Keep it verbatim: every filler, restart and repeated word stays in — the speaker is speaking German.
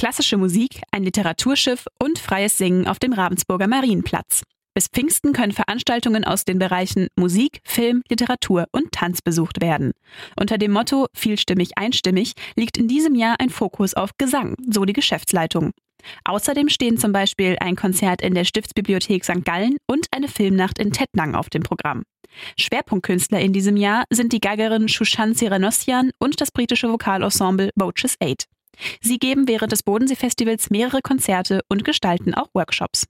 klassische Musik, ein Literaturschiff und freies Singen auf dem Ravensburger Marienplatz. Bis Pfingsten können Veranstaltungen aus den Bereichen Musik, Film, Literatur und Tanz besucht werden. Unter dem Motto Vielstimmig, einstimmig liegt in diesem Jahr ein Fokus auf Gesang, so die Geschäftsleitung. Außerdem stehen zum Beispiel ein Konzert in der Stiftsbibliothek Sankt Gallen und eine Filmnacht in Tettnang auf dem Programm. Schwerpunktkünstler in diesem Jahr sind die Geigerin Shushan Sirenossian und das britische Vokalensemble Voces Eight. Sie geben während des Bodensee-Festivals mehrere Konzerte und gestalten auch Workshops.